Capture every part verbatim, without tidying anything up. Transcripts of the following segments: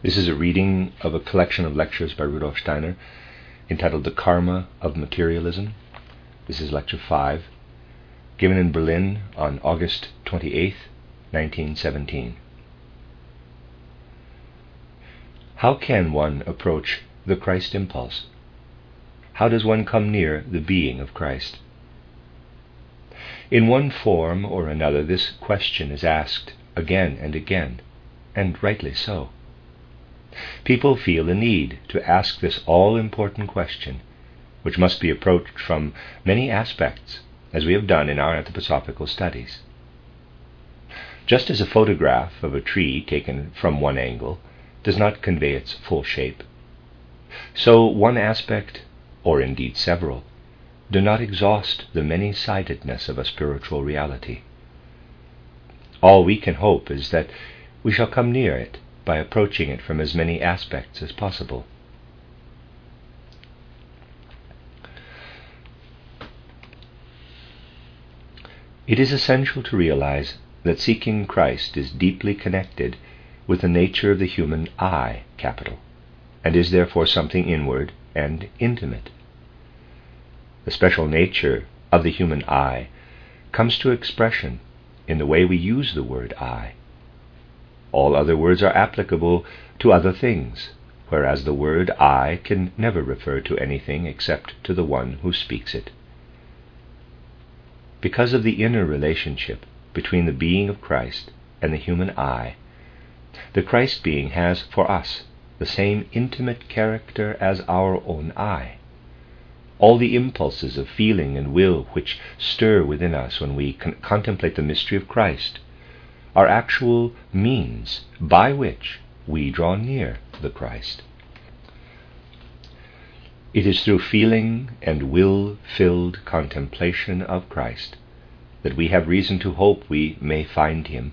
This is a reading of a collection of lectures by Rudolf Steiner entitled The Karma of Materialism. This is lecture five, given in Berlin on August twenty-eighth, nineteen seventeen. How can one approach the Christ impulse? How does one come near the being of Christ? In one form or another, this question is asked again and again, and rightly so. People feel a need to ask this all-important question, which must be approached from many aspects, as we have done in our anthroposophical studies. Just as a photograph of a tree taken from one angle does not convey its full shape, so one aspect, or indeed several, do not exhaust the many-sidedness of a spiritual reality. All we can hope is that we shall come near it by approaching it from as many aspects as possible. It is essential to realize that seeking Christ is deeply connected with the nature of the human I, capital, and is therefore something inward and intimate. The special nature of the human I comes to expression in the way we use the word I. All other words are applicable to other things, whereas the word I can never refer to anything except to the one who speaks it. Because of the inner relationship between the being of Christ and the human I, the Christ being has for us the same intimate character as our own I. All the impulses of feeling and will which stir within us when we con- contemplate the mystery of Christ are actual means by which we draw near the Christ. It is through feeling and will-filled contemplation of Christ that we have reason to hope we may find him.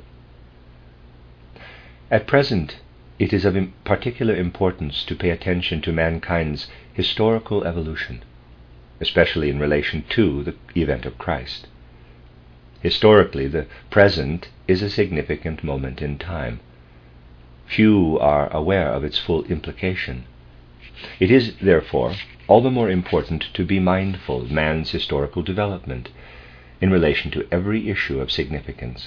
At present, it is of particular importance to pay attention to mankind's historical evolution, especially in relation to the event of Christ. Historically, the present is a significant moment in time. Few are aware of its full implication. It is, therefore, all the more important to be mindful of man's historical development in relation to every issue of significance.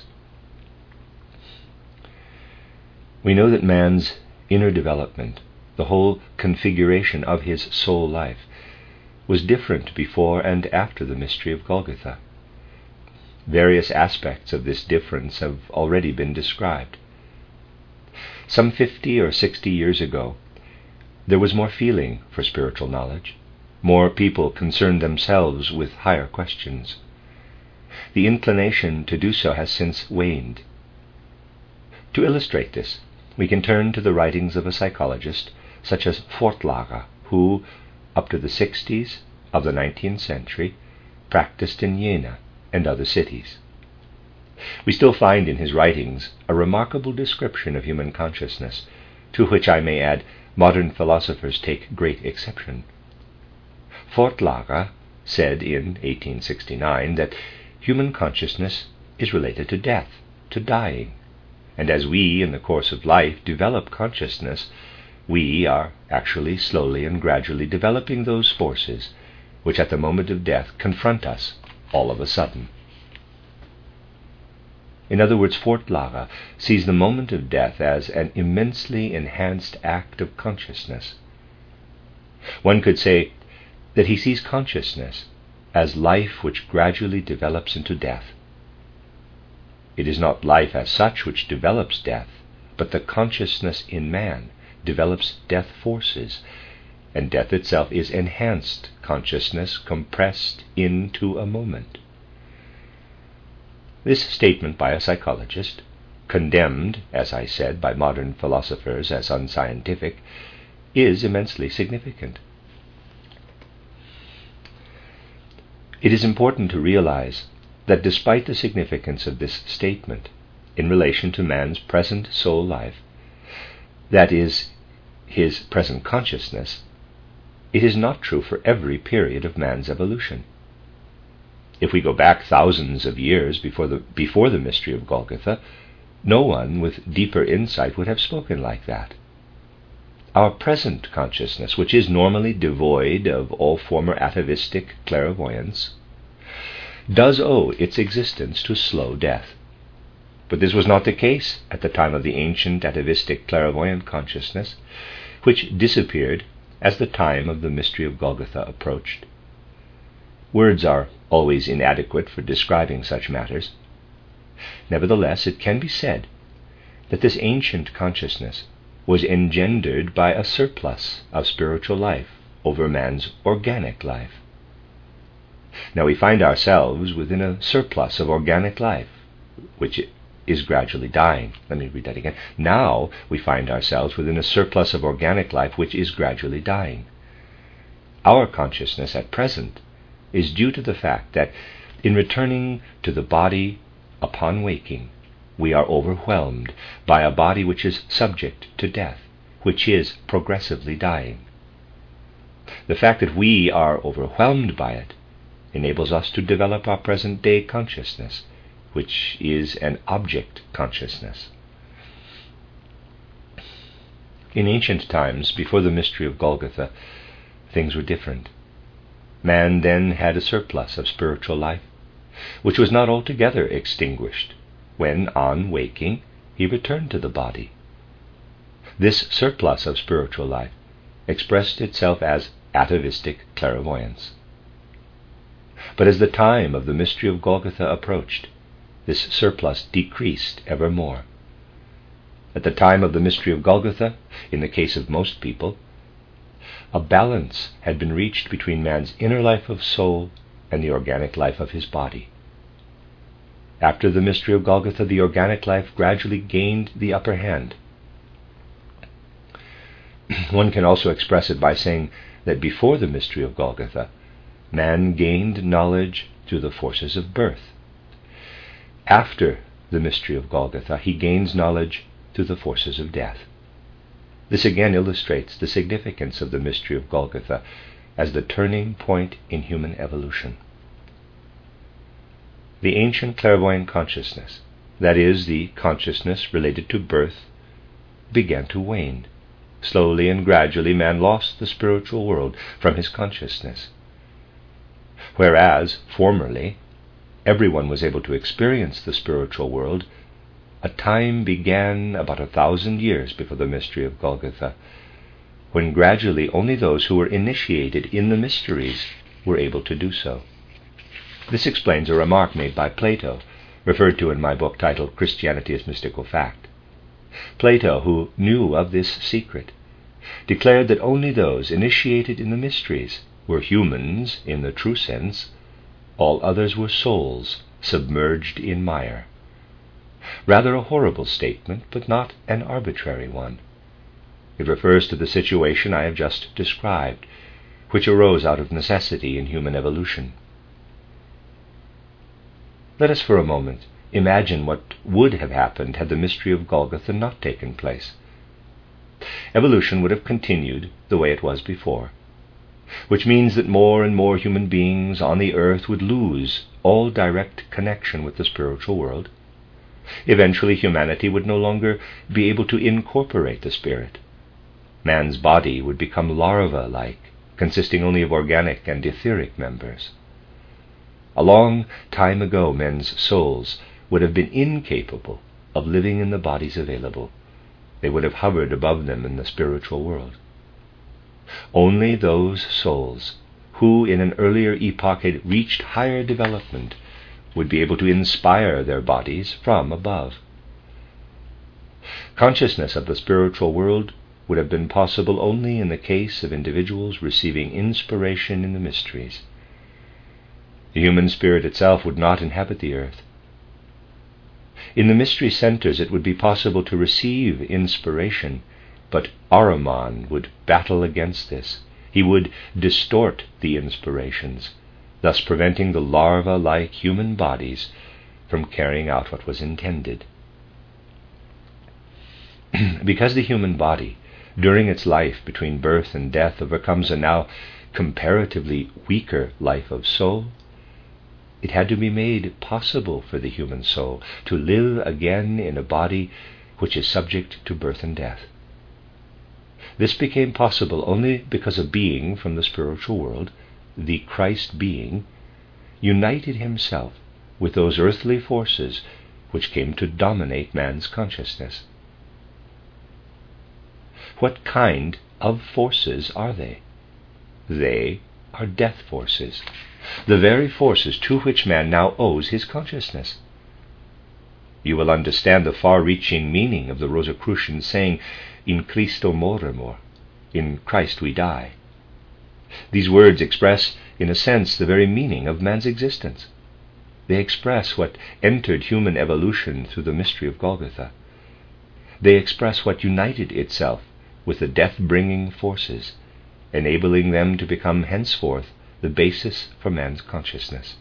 We know that man's inner development, the whole configuration of his soul life, was different before and after the mystery of Golgotha. Various aspects of this difference have already been described. Some fifty or sixty years ago, there was more feeling for spiritual knowledge. More people concerned themselves with higher questions. The inclination to do so has since waned. To illustrate this, we can turn to the writings of a psychologist such as Fortlager, who, up to the sixties of the nineteenth century, practiced in Jena and other cities. We still find in his writings a remarkable description of human consciousness, to which I may add modern philosophers take great exception. Fortlager said in eighteen sixty-nine that human consciousness is related to death, to dying, and as we, in the course of life, develop consciousness, we are actually slowly and gradually developing those forces which at the moment of death confront us all of a sudden. In other words, Fortlager sees the moment of death as an immensely enhanced act of consciousness. One could say that he sees consciousness as life which gradually develops into death. It is not life as such which develops death, but the consciousness in man develops death forces, and death itself is enhanced consciousness compressed into a moment. This statement by a psychologist, condemned, as I said, by modern philosophers as unscientific, is immensely significant. It is important to realize that despite the significance of this statement in relation to man's present soul life, that is, his present consciousness, it is not true for every period of man's evolution. If we go back thousands of years before the, before the mystery of Golgotha, no one with deeper insight would have spoken like that. our present consciousness, which is normally devoid of all former atavistic clairvoyance, does owe its existence to slow death. But this was not the case at the time of the ancient atavistic clairvoyant consciousness, which disappeared as the time of the mystery of Golgotha approached. Words are always inadequate for describing such matters. Nevertheless, it can be said that this ancient consciousness was engendered by a surplus of spiritual life over man's organic life. Now we find ourselves within a surplus of organic life, which is gradually dying. Let me read that again. Now we find ourselves within a surplus of organic life, which is gradually dying. Our consciousness at present is due to the fact that in returning to the body upon waking, we are overwhelmed by a body which is subject to death, which is progressively dying. The fact that we are overwhelmed by it enables us to develop our present-day consciousness, which is an object consciousness. In ancient times, before the mystery of Golgotha, things were different. Man then had a surplus of spiritual life, which was not altogether extinguished when, on waking, he returned to the body. This surplus of spiritual life expressed itself as atavistic clairvoyance. But as the time of the mystery of Golgotha approached, this surplus decreased ever more. At the time of the mystery of Golgotha, in the case of most people, a balance had been reached between man's inner life of soul and the organic life of his body. After the mystery of Golgotha, the organic life gradually gained the upper hand. One can also express it by saying that before the mystery of Golgotha, man gained knowledge through the forces of birth. After the mystery of Golgotha, he gains knowledge through the forces of death. This again illustrates the significance of the mystery of Golgotha as the turning point in human evolution. The ancient clairvoyant consciousness, that is, the consciousness related to birth, began to wane. Slowly and gradually man lost the spiritual world from his consciousness. Whereas, formerly, everyone was able to experience the spiritual world, a time began about a thousand years before the mystery of Golgotha, when gradually only those who were initiated in the mysteries were able to do so. This explains a remark made by Plato, referred to in my book titled Christianity as Mystical Fact. Plato, who knew of this secret, declared that only those initiated in the mysteries were humans in the true sense, all others were souls submerged in mire. Rather a horrible statement, but not an arbitrary one. It refers to the situation I have just described, which arose out of necessity in human evolution. Let us for a moment imagine what would have happened had the mystery of Golgotha not taken place. Evolution would have continued the way it was before, which means that more and more human beings on the earth would lose all direct connection with the spiritual world. Eventually humanity would no longer be able to incorporate the spirit. Man's body would become larva-like, consisting only of organic and etheric members. A long time ago, men's souls would have been incapable of living in the bodies available. They would have hovered above them in the spiritual world. Only those souls who in an earlier epoch had reached higher development would be able to inspire their bodies from above. Consciousness of the spiritual world would have been possible only in the case of individuals receiving inspiration in the mysteries. The human spirit itself would not inhabit the earth. In the mystery centers it would be possible to receive inspiration, but Ahriman would battle against this. He would distort the inspirations, thus preventing the larva-like human bodies from carrying out what was intended. Because the human body, during its life between birth and death, overcomes a now comparatively weaker life of soul, it had to be made possible for the human soul to live again in a body which is subject to birth and death. This became possible only because a being from the spiritual world, the Christ being, united himself with those earthly forces which came to dominate man's consciousness. What kind of forces are they? They are death forces, the very forces to which man now owes his consciousness. You will understand the far-reaching meaning of the Rosicrucian saying, "In Christo moremur," in Christ we die. These words express, in a sense, the very meaning of man's existence. They express what entered human evolution through the mystery of Golgotha. They express what united itself with the death-bringing forces, enabling them to become henceforth the basis for man's consciousness.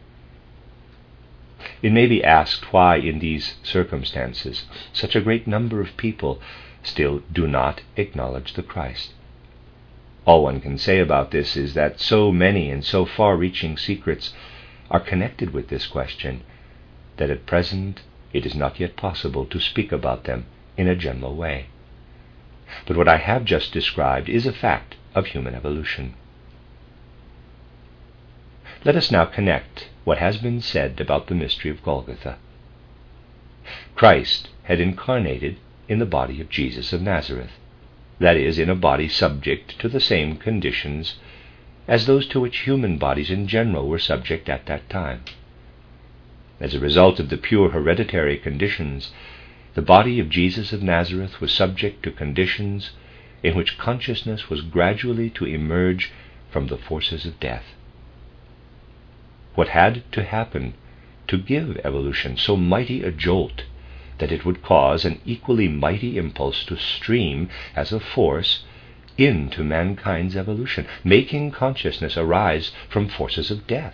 It may be asked why, in these circumstances, such a great number of people still do not acknowledge the Christ. All one can say about this is that so many and so far-reaching secrets are connected with this question that at present it is not yet possible to speak about them in a general way. But what I have just described is a fact of human evolution. Let us now connect what has been said about the mystery of Golgotha. Christ had incarnated in the body of Jesus of Nazareth, that is, in a body subject to the same conditions as those to which human bodies in general were subject at that time. As a result of the pure hereditary conditions, the body of Jesus of Nazareth was subject to conditions in which consciousness was gradually to emerge from the forces of death. What had to happen to give evolution so mighty a jolt that it would cause an equally mighty impulse to stream as a force into mankind's evolution, making consciousness arise from forces of death?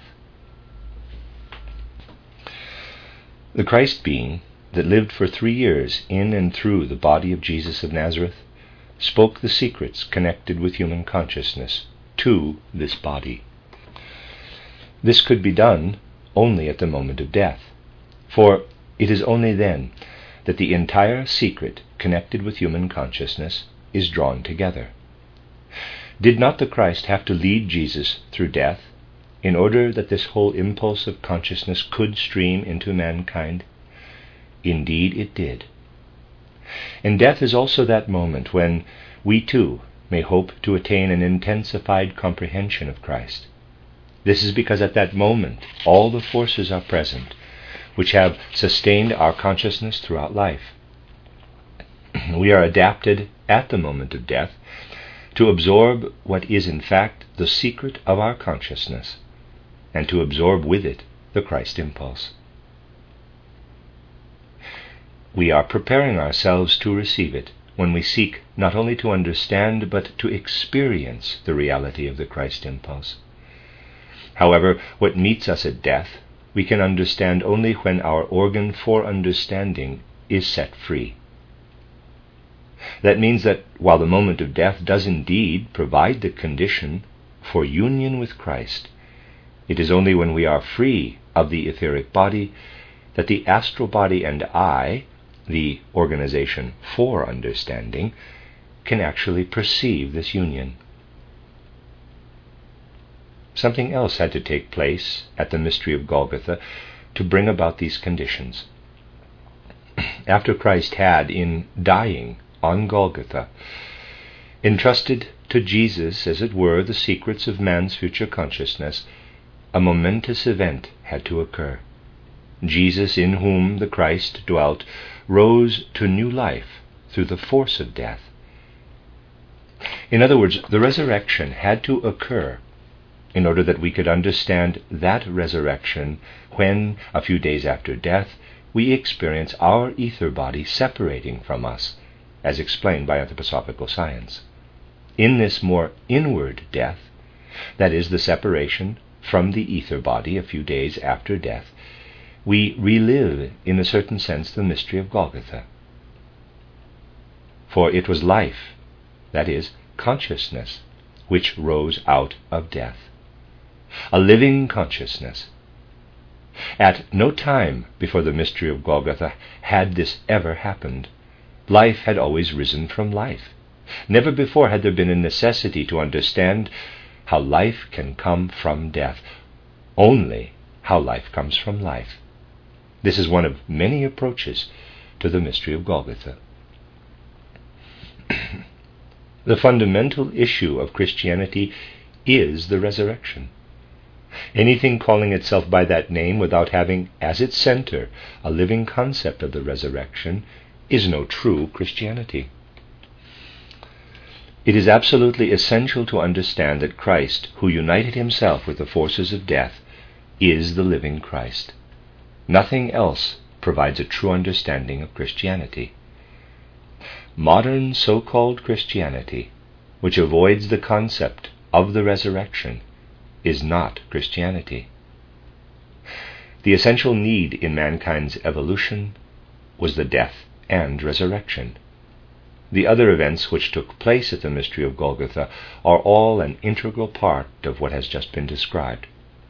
The Christ being that lived for three years in and through the body of Jesus of Nazareth spoke the secrets connected with human consciousness to this body. This could be done only at the moment of death, for it is only then that the entire secret connected with human consciousness is drawn together. Did not the Christ have to lead Jesus through death in order that this whole impulse of consciousness could stream into mankind? Indeed it did. And death is also that moment when we too may hope to attain an intensified comprehension of Christ. This is because at that moment all the forces are present which have sustained our consciousness throughout life. We are adapted at the moment of death to absorb what is in fact the secret of our consciousness, and to absorb with it the Christ impulse. We are preparing ourselves to receive it when we seek not only to understand but to experience the reality of the Christ impulse. However, what meets us at death we can understand only when our organ for understanding is set free. That means that while the moment of death does indeed provide the condition for union with Christ, it is only when we are free of the etheric body that the astral body and I, the organization for understanding, can actually perceive this union. Something else had to take place at the mystery of Golgotha to bring about these conditions. After Christ had, in dying on Golgotha, entrusted to Jesus, as it were, the secrets of man's future consciousness, a momentous event had to occur. Jesus, in whom the Christ dwelt, rose to new life through the force of death. In other words, the resurrection had to occur in order that we could understand that resurrection when, a few days after death, we experience our ether body separating from us, as explained by anthroposophical science. In this more inward death, that is, the separation from the ether body a few days after death, we relive, in a certain sense, the mystery of Golgotha. For it was life, that is, consciousness, which rose out of death. A living consciousness. At no time before the mystery of Golgotha had this ever happened. Life had always risen from life, Never before had there been a necessity to understand how life can come from death, only how life comes from life. This is one of many approaches to the mystery of Golgotha. The fundamental issue of Christianity is the resurrection. Anything calling itself by that name without having as its center a living concept of the resurrection is no true Christianity. It is absolutely essential to understand that Christ, who united himself with the forces of death, is the living Christ. Nothing else provides a true understanding of Christianity. Modern so-called Christianity, which avoids the concept of the resurrection, is not Christianity. The essential need in mankind's evolution was the death and resurrection. The other events which took place at the mystery of Golgotha are all an integral part of what has just been described.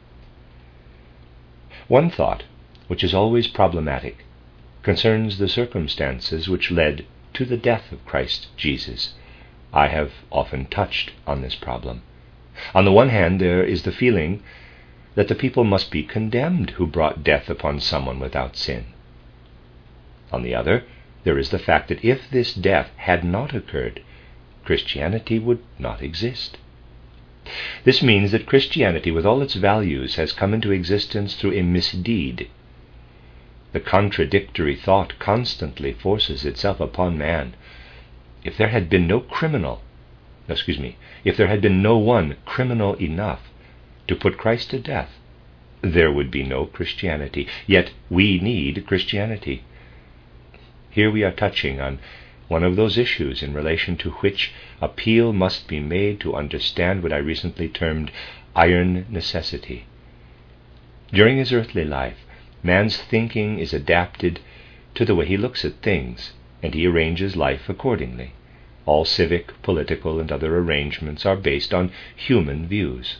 One thought, which is always problematic, concerns the circumstances which led to the death of Christ Jesus. I have often touched on this problem. On the one hand, there is the feeling that the people must be condemned who brought death upon someone without sin. On the other, there is the fact that if this death had not occurred, Christianity would not exist. This means that Christianity, with all its values, has come into existence through a misdeed. The contradictory thought constantly forces itself upon man. If there had been no criminal, excuse me, if there had been no one criminal enough to put Christ to death, there would be no Christianity. Yet we need Christianity. Here we are touching on one of those issues in relation to which appeal must be made to understand what I recently termed iron necessity. During his earthly life, man's thinking is adapted to the way he looks at things, and he arranges life accordingly. All civic, political, and other arrangements are based on human views.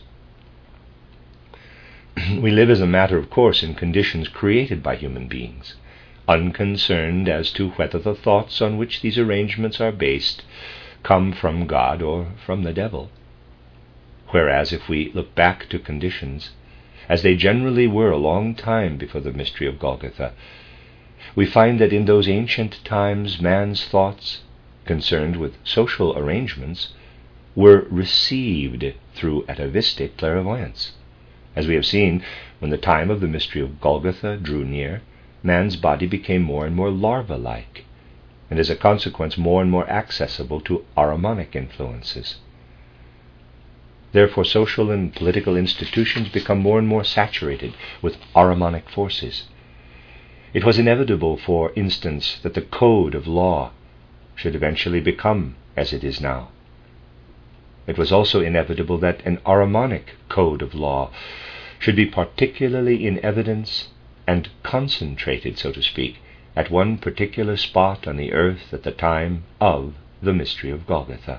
We live as a matter of course in conditions created by human beings, unconcerned as to whether the thoughts on which these arrangements are based come from God or from the devil. Whereas if we look back to conditions as they generally were a long time before the mystery of Golgotha, we find that in those ancient times man's thoughts concerned with social arrangements were received through atavistic clairvoyance. As we have seen, when the time of the mystery of Golgotha drew near, man's body became more and more larva-like, and as a consequence more and more accessible to Ahrimanic influences. Therefore social and political institutions become more and more saturated with Ahrimanic forces. It was inevitable, for instance, that the code of law should eventually become as it is now. It was also inevitable that an Ahrimanic code of law should be particularly in evidence and concentrated, so to speak, at one particular spot on the earth at the time of the mystery of Golgotha.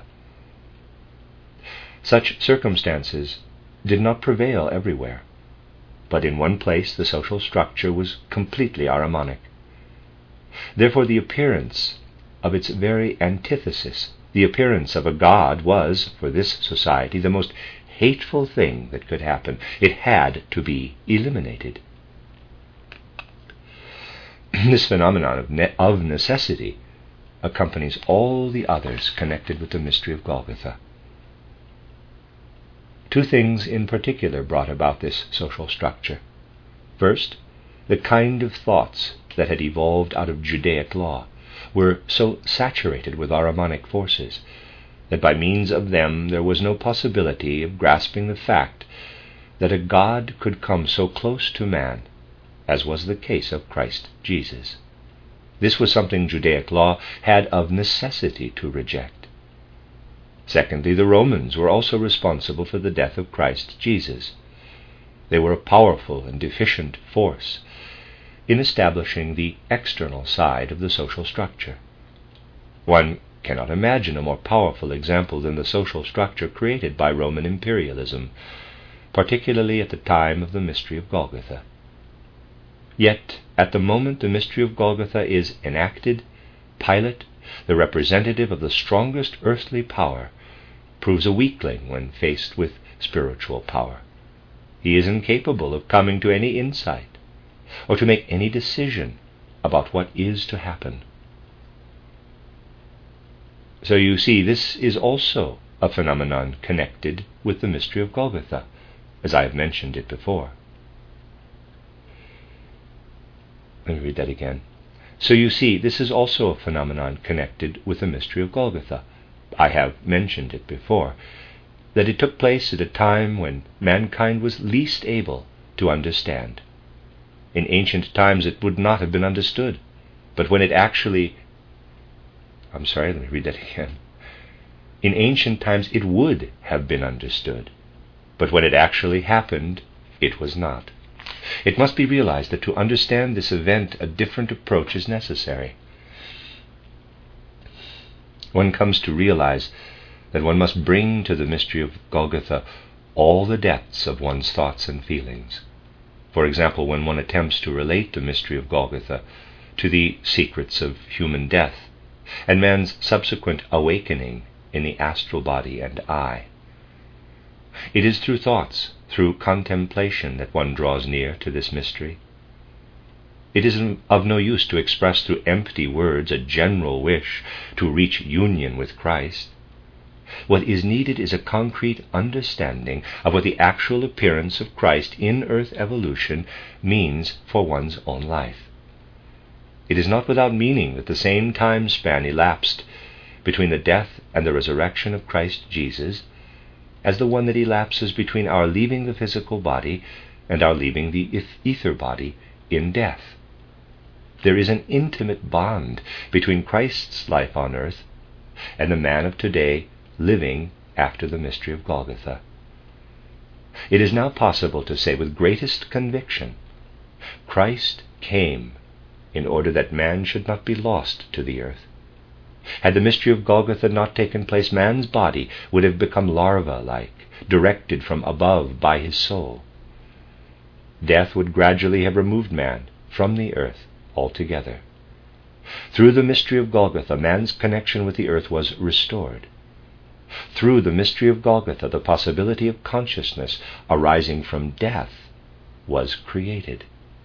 Such circumstances did not prevail everywhere, but in one place the social structure was completely Ahrimanic. Therefore the appearance of its very antithesis, the appearance of a god, was, for this society, the most hateful thing that could happen. It had to be eliminated. This phenomenon of, ne- of necessity accompanies all the others connected with the mystery of Golgotha. Two things in particular brought about this social structure. First, the kind of thoughts that had evolved out of Judaic law were so saturated with Ahrimanic forces that by means of them there was no possibility of grasping the fact that a God could come so close to man, as was the case of Christ Jesus. This was something Judaic law had of necessity to reject. Secondly, the Romans were also responsible for the death of Christ Jesus. They were a powerful and efficient force in establishing the external side of the social structure. One cannot imagine a more powerful example than the social structure created by Roman imperialism, particularly at the time of the mystery of Golgotha. Yet, at the moment the mystery of Golgotha is enacted, Pilate the representative of the strongest earthly power, proves a weakling when faced with spiritual power. He is incapable of coming to any insight or to make any decision about what is to happen. So you see, this is also a phenomenon connected with the mystery of Golgotha, as I have mentioned it before. Let me read that again. So you see, this is also a phenomenon connected with the mystery of Golgotha. I have mentioned it before, that it took place at a time when mankind was least able to understand. In ancient times it would not have been understood, but when it actually I'm sorry, let me read that again. In ancient times it would have been understood, but when it actually happened, it was not. It must be realized that to understand this event, a different approach is necessary. One comes to realize that one must bring to the mystery of Golgotha all the depths of one's thoughts and feelings. For example, when one attempts to relate the mystery of Golgotha to the secrets of human death, and man's subsequent awakening in the astral body and eye. It is through thoughts, through contemplation, that one draws near to this mystery. It is of no use to express through empty words a general wish to reach union with Christ. What is needed is a concrete understanding of what the actual appearance of Christ in earth evolution means for one's own life. It is not without meaning that the same time span elapsed between the death and the resurrection of Christ Jesus as the one that elapses between our leaving the physical body and our leaving the ether body in death. There is an intimate bond between Christ's life on earth and the man of today living after the mystery of Golgotha. It is now possible to say with greatest conviction, Christ came in order that man should not be lost to the earth. Had the mystery of Golgotha not taken place, man's body would have become larva-like, directed from above by his soul. Death would gradually have removed man from the earth altogether. Through the mystery of Golgotha, man's connection with the earth was restored. Through the mystery of Golgotha, the possibility of consciousness arising from death was created.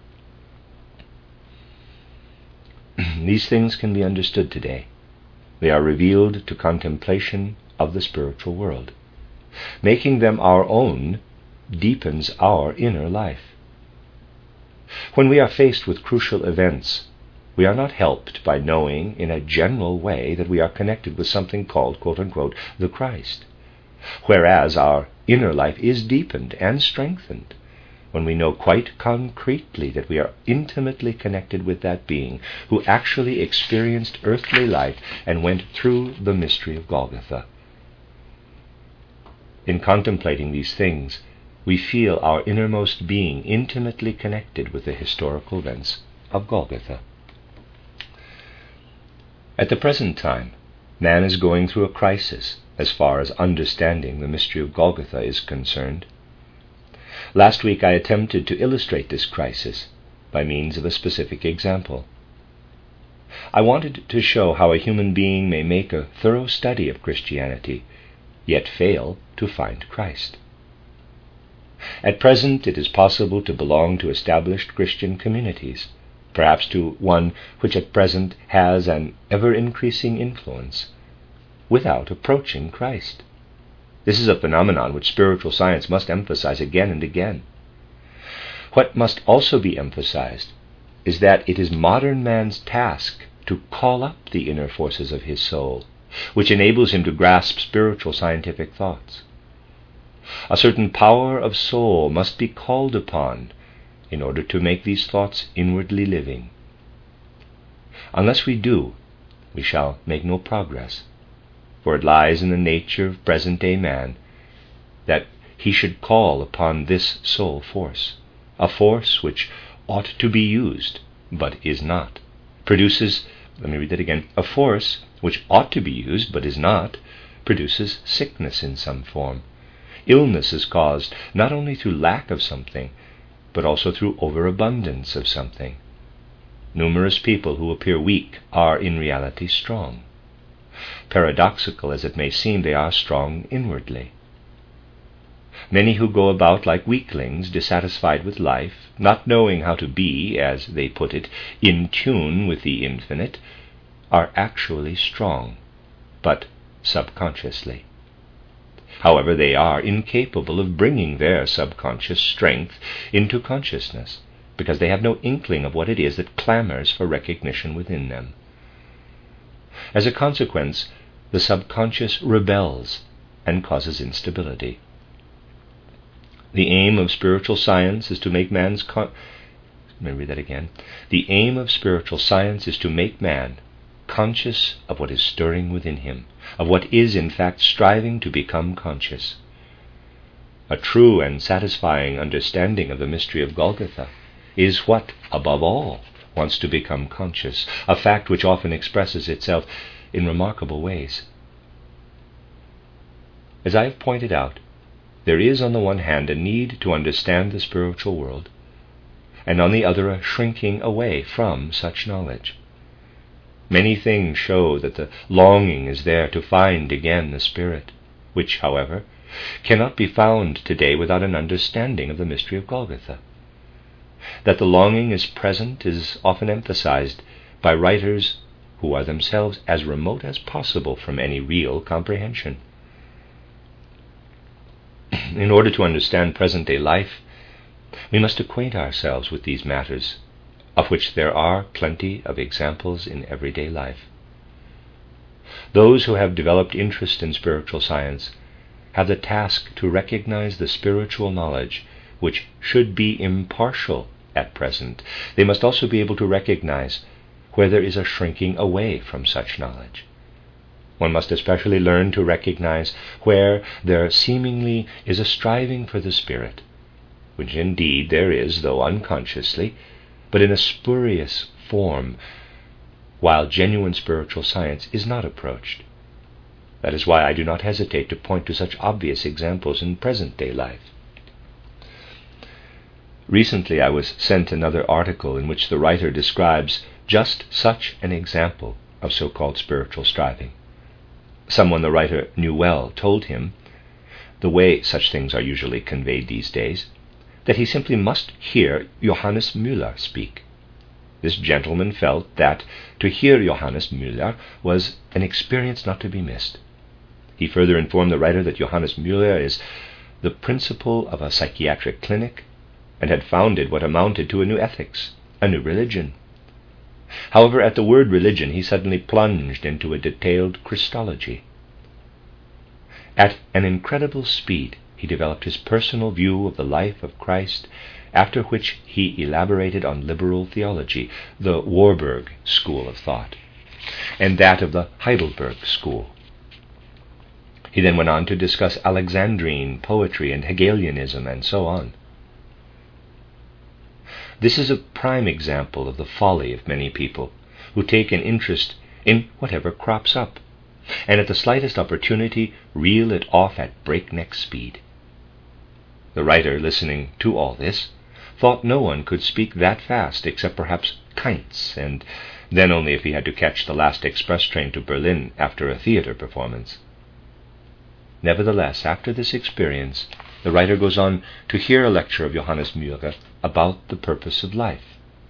These things can be understood today. They are revealed to contemplation of the spiritual world. Making them our own deepens our inner life. When we are faced with crucial events, we are not helped by knowing in a general way that we are connected with something called, quote-unquote, the Christ, whereas our inner life is deepened and strengthened when we know quite concretely that we are intimately connected with that being who actually experienced earthly life and went through the mystery of Golgotha. In contemplating these things, we feel our innermost being intimately connected with the historical events of Golgotha. At the present time, man is going through a crisis as far as understanding the mystery of Golgotha is concerned. Last week I attempted to illustrate this crisis by means of a specific example. I wanted to show how a human being may make a thorough study of Christianity, yet fail to find Christ. At present it is possible to belong to established Christian communities, perhaps to one which at present has an ever-increasing influence, without approaching Christ. This is a phenomenon which spiritual science must emphasize again and again. What must also be emphasized is that it is modern man's task to call up the inner forces of his soul, which enables him to grasp spiritual scientific thoughts. A certain power of soul must be called upon in order to make these thoughts inwardly living. Unless we do, we shall make no progress, for it lies in the nature of present-day man that he should call upon this soul force, a force which ought to be used, but is not, produces, let me read that again, a force which ought to be used, but is not, produces sickness in some form. Illness is caused not only through lack of something, but also through overabundance of something. Numerous people who appear weak are in reality strong. paradoxical as it may seem, they are strong inwardly. Many who go about like weaklings, dissatisfied with life, not knowing how to be, as they put it, in tune with the infinite, are actually strong, but subconsciously. However, they are incapable of bringing their subconscious strength into consciousness, because they have no inkling of what it is that clamors for recognition within them. As a consequence, the subconscious rebels and causes instability. The aim of spiritual science is to make man's con- Let me read that again. The aim of spiritual science is to make man conscious of what is stirring within him, of what is in fact striving to become conscious. A true and satisfying understanding of the mystery of Golgotha is what, above all, wants to become conscious, a fact which often expresses itself in remarkable ways. As I have pointed out, there is on the one hand a need to understand the spiritual world, and on the other a shrinking away from such knowledge. Many things show that the longing is there to find again the Spirit, which, however, cannot be found today without an understanding of the mystery of Golgotha. That the longing is present is often emphasized by writers who are themselves as remote as possible from any real comprehension. In order to understand present-day life, we must acquaint ourselves with these matters, of which there are plenty of examples in everyday life. Those who have developed interest in spiritual science have the task to recognize the spiritual knowledge which should be impartial at present. They must also be able to recognize where there is a shrinking away from such knowledge. One must especially learn to recognize where there seemingly is a striving for the Spirit, which indeed there is, though unconsciously, but in a spurious form, while genuine spiritual science is not approached. That is why I do not hesitate to point to such obvious examples in present-day life. Recently I was sent another article in which the writer describes just such an example of so-called spiritual striving. Someone the writer knew well told him, the way such things are usually conveyed these days, that he simply must hear Johannes Müller speak. This gentleman felt that to hear Johannes Müller was an experience not to be missed. He further informed the writer that Johannes Müller is the principal of a psychiatric clinic and had founded what amounted to a new ethics, a new religion. However, at the word religion, he suddenly plunged into a detailed Christology. At an incredible speed, he developed his personal view of the life of Christ, after which he elaborated on liberal theology, the Warburg school of thought, and that of the Heidelberg school. He then went on to discuss Alexandrine poetry and Hegelianism, and so on. This is a prime example of the folly of many people who take an interest in whatever crops up, and at the slightest opportunity reel it off at breakneck speed. The writer, listening to all this, thought no one could speak that fast except perhaps Keintz, and then only if he had to catch the last express train to Berlin after a theater performance. Nevertheless, after this experience, the writer goes on to hear a lecture of Johannes Müller about the purpose of life.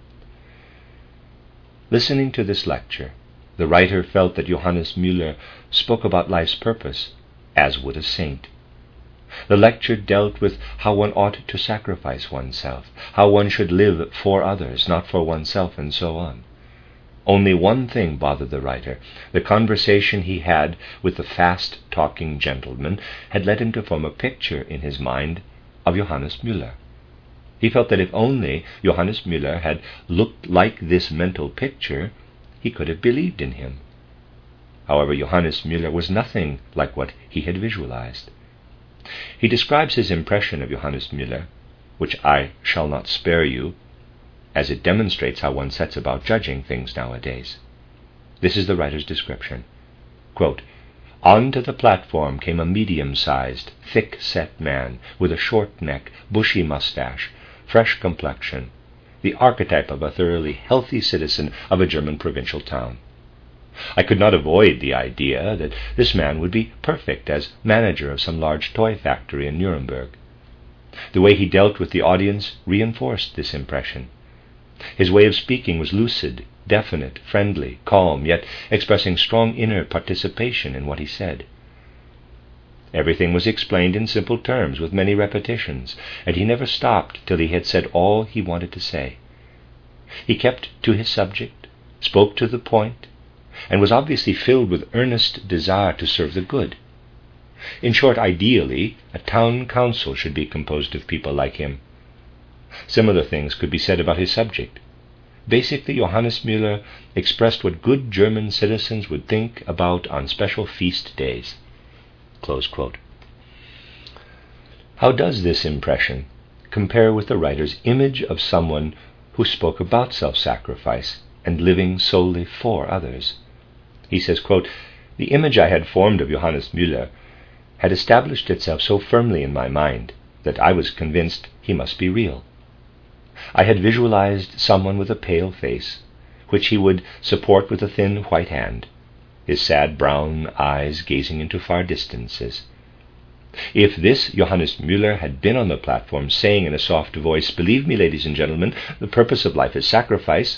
Listening to this lecture, the writer felt that Johannes Müller spoke about life's purpose as would a saint. The lecture dealt with how one ought to sacrifice oneself, how one should live for others, not for oneself, and so on. Only one thing bothered the writer. The conversation he had with the fast-talking gentleman had led him to form a picture in his mind of Johannes Müller. He felt that if only Johannes Müller had looked like this mental picture, he could have believed in him. However, Johannes Müller was nothing like what he had visualized. He describes his impression of Johannes Müller, which I shall not spare you, as it demonstrates how one sets about judging things nowadays. This is the writer's description. Quote, "Onto the platform came a medium-sized, thick-set man with a short neck, bushy mustache, fresh complexion, the archetype of a thoroughly healthy citizen of a German provincial town. I could not avoid the idea that this man would be perfect as manager of some large toy factory in Nuremberg. The way he dealt with the audience reinforced this impression. His way of speaking was lucid, definite, friendly, calm, yet expressing strong inner participation in what he said. Everything was explained in simple terms with many repetitions, and he never stopped till he had said all he wanted to say. He kept to his subject, spoke to the point, and was obviously filled with earnest desire to serve the good. In short, ideally, a town council should be composed of people like him. Similar things could be said about his subject. Basically, Johannes Müller expressed what good German citizens would think about on special feast days. Close quote. How does this impression compare with the writer's image of someone who spoke about self-sacrifice and living solely for others? He says, quote, "The image I had formed of Johannes Müller had established itself so firmly in my mind that I was convinced he must be real. I had visualized someone with a pale face, which he would support with a thin white hand, his sad brown eyes gazing into far distances. If this Johannes Müller had been on the platform saying in a soft voice, 'Believe me, ladies and gentlemen, the purpose of life is sacrifice,'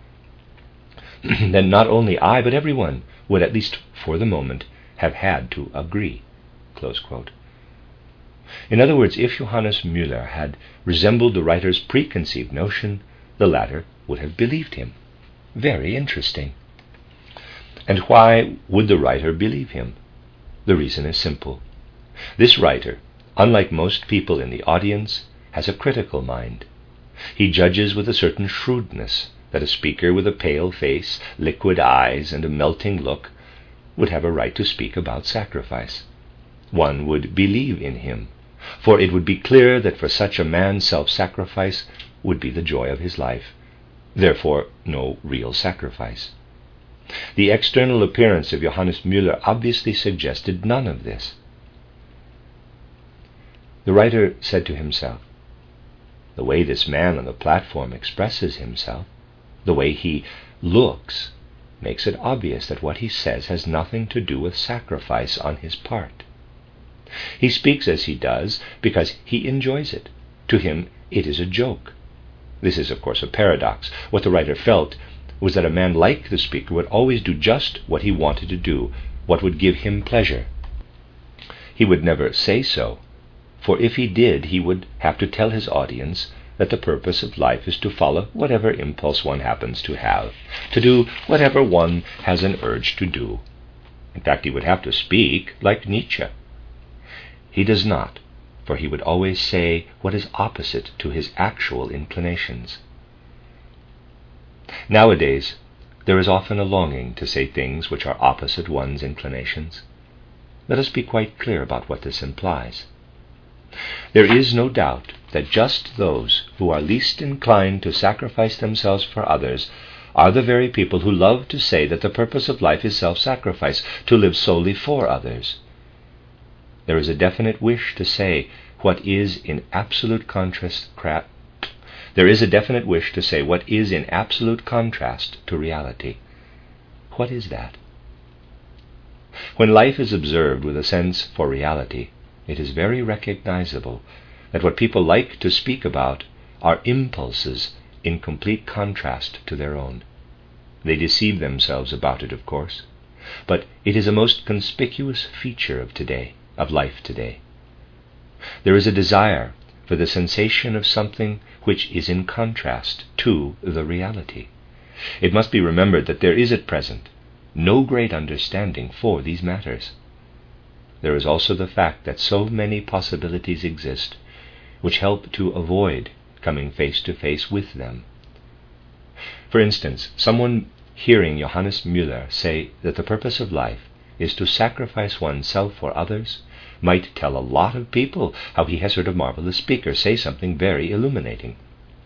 then not only I, but everyone would, at least for the moment, have had to agree." Close quote. In other words, if Johannes Müller had resembled the writer's preconceived notion, the latter would have believed him. Very interesting. And why would the writer believe him? The reason is simple. This writer, unlike most people in the audience, has a critical mind. He judges with a certain shrewdness that a speaker with a pale face, liquid eyes, and a melting look would have a right to speak about sacrifice. One would believe in him, for it would be clear that for such a man self-sacrifice would be the joy of his life, therefore no real sacrifice. The external appearance of Johannes Müller obviously suggested none of this. The writer said to himself, "The way this man on the platform expresses himself, the way he looks, makes it obvious that what he says has nothing to do with sacrifice on his part. He speaks as he does because he enjoys it. To him it is a joke." This is, of course, a paradox. What the writer felt was that a man like the speaker would always do just what he wanted to do, what would give him pleasure. He would never say so, for if he did, he would have to tell his audience that the purpose of life is to follow whatever impulse one happens to have, to do whatever one has an urge to do. In fact, he would have to speak like Nietzsche. He does not, for he would always say what is opposite to his actual inclinations. Nowadays, there is often a longing to say things which are opposite one's inclinations. Let us be quite clear about what this implies. There is no doubt that just those who are least inclined to sacrifice themselves for others are the very people who love to say that the purpose of life is self-sacrifice, to live solely for others. There is a definite wish to say what is in absolute contrast cra- There is a definite wish to say what is in absolute contrast to reality. What is that? When life is observed with a sense for reality, it is very recognizable that what people like to speak about are impulses in complete contrast to their own. They deceive themselves about it, of course, but it is a most conspicuous feature of today, of life today. There is a desire for the sensation of something which is in contrast to the reality. It must be remembered that there is at present no great understanding for these matters. There is also the fact that so many possibilities exist which help to avoid coming face to face with them. For instance, someone hearing Johannes Müller say that the purpose of life is to sacrifice oneself for others might tell a lot of people how he has heard a marvelous speaker say something very illuminating.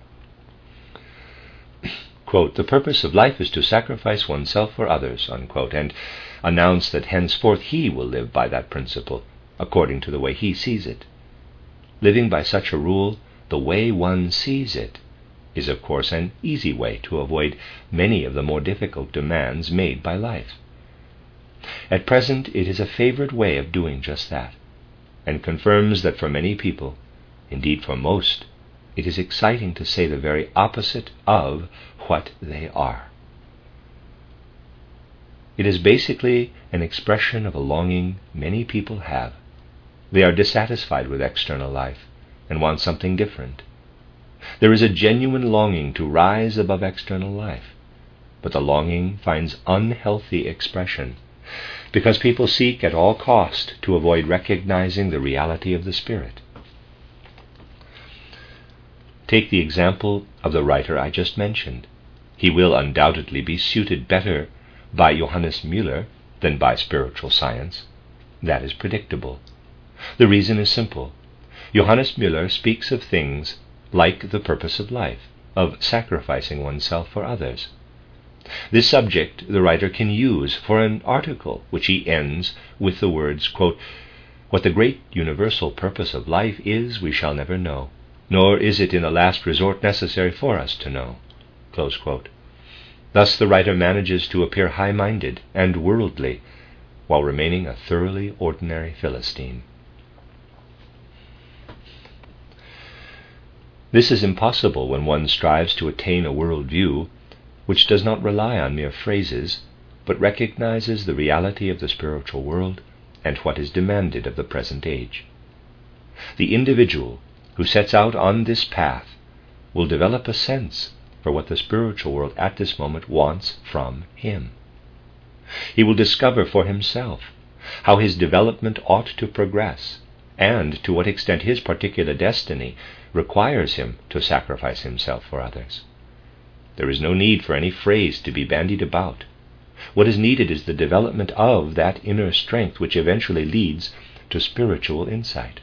Quote, "The purpose of life is to sacrifice oneself for others," unquote, and announce that henceforth he will live by that principle, according to the way he sees it. Living by such a rule, the way one sees it, is of course an easy way to avoid many of the more difficult demands made by life. At present it is a favorite way of doing just that, and confirms that for many people, indeed for most, it is exciting to say the very opposite of what they are. It is basically an expression of a longing many people have. They are dissatisfied with external life and want something different. There is a genuine longing to rise above external life, but the longing finds unhealthy expression because people seek at all cost to avoid recognizing the reality of the Spirit. Take the example of the writer I just mentioned. He will undoubtedly be suited better by Johannes Müller than by spiritual science. That is predictable. The reason is simple. Johannes Müller speaks of things like the purpose of life, of sacrificing oneself for others. This subject the writer can use for an article which he ends with the words, quote, "What the great universal purpose of life is, we shall never know, nor is it in the last resort necessary for us to know." Close quote. Thus the writer manages to appear high-minded and worldly while remaining a thoroughly ordinary Philistine. This is impossible when one strives to attain a worldview which does not rely on mere phrases, but recognizes the reality of the spiritual world and what is demanded of the present age. The individual who sets out on this path will develop a sense for what the spiritual world at this moment wants from him. He will discover for himself how his development ought to progress, and to what extent his particular destiny requires him to sacrifice himself for others. There is no need for any phrase to be bandied about. What is needed is the development of that inner strength which eventually leads to spiritual insight.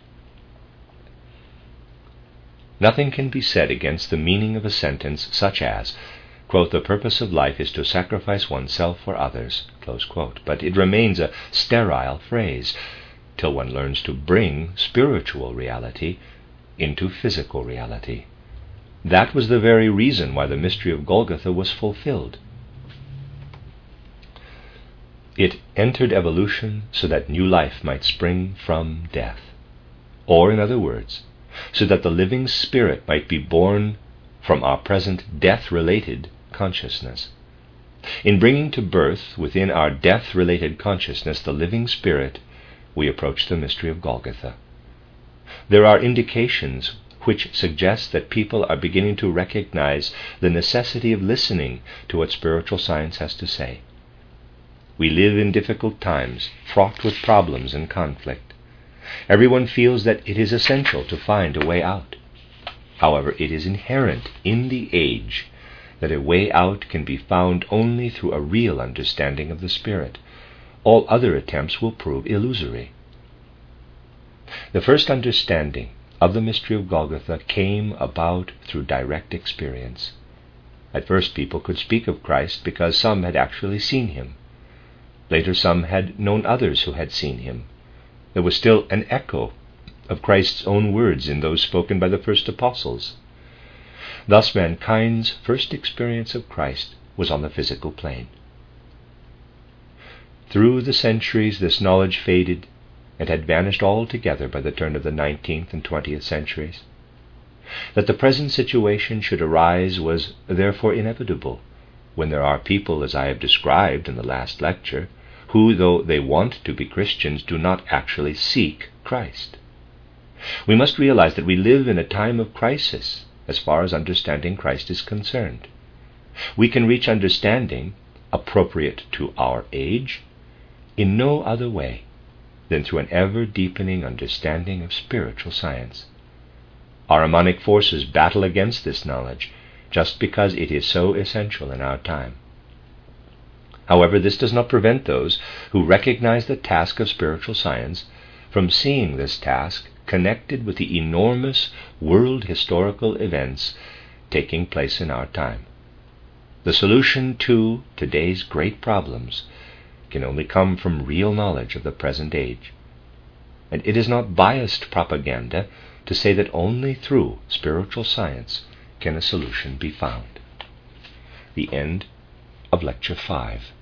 Nothing can be said against the meaning of a sentence such as, quote, "The purpose of life is to sacrifice oneself for others," close quote, but it remains a sterile phrase till one learns to bring spiritual reality into physical reality. That was the very reason why the mystery of Golgotha was fulfilled. It entered evolution so that new life might spring from death, or, in other words, so that the living spirit might be born from our present death-related consciousness. In bringing to birth within our death-related consciousness the living spirit, we approach the mystery of Golgotha. There are indications which suggest that people are beginning to recognize the necessity of listening to what spiritual science has to say. We live in difficult times, fraught with problems and conflict. Everyone feels that it is essential to find a way out. However, it is inherent in the age that a way out can be found only through a real understanding of the Spirit. All other attempts will prove illusory. The first understanding of the mystery of Golgotha came about through direct experience. At first people could speak of Christ because some had actually seen him. Later some had known others who had seen him. There was still an echo of Christ's own words in those spoken by the first apostles. Thus mankind's first experience of Christ was on the physical plane. Through the centuries this knowledge faded and had vanished altogether by the turn of the nineteenth and twentieth centuries. That the present situation should arise was therefore inevitable, when there are people, as I have described in the last lecture, who, though they want to be Christians, do not actually seek Christ. We must realize that we live in a time of crisis as far as understanding Christ is concerned. We can reach understanding, appropriate to our age, in no other way than through an ever-deepening understanding of spiritual science. Our Ahmonic forces battle against this knowledge just because it is so essential in our time. However, this does not prevent those who recognize the task of spiritual science from seeing this task connected with the enormous world historical events taking place in our time. The solution to today's great problems can only come from real knowledge of the present age. And it is not biased propaganda to say that only through spiritual science can a solution be found. The end of Lecture five.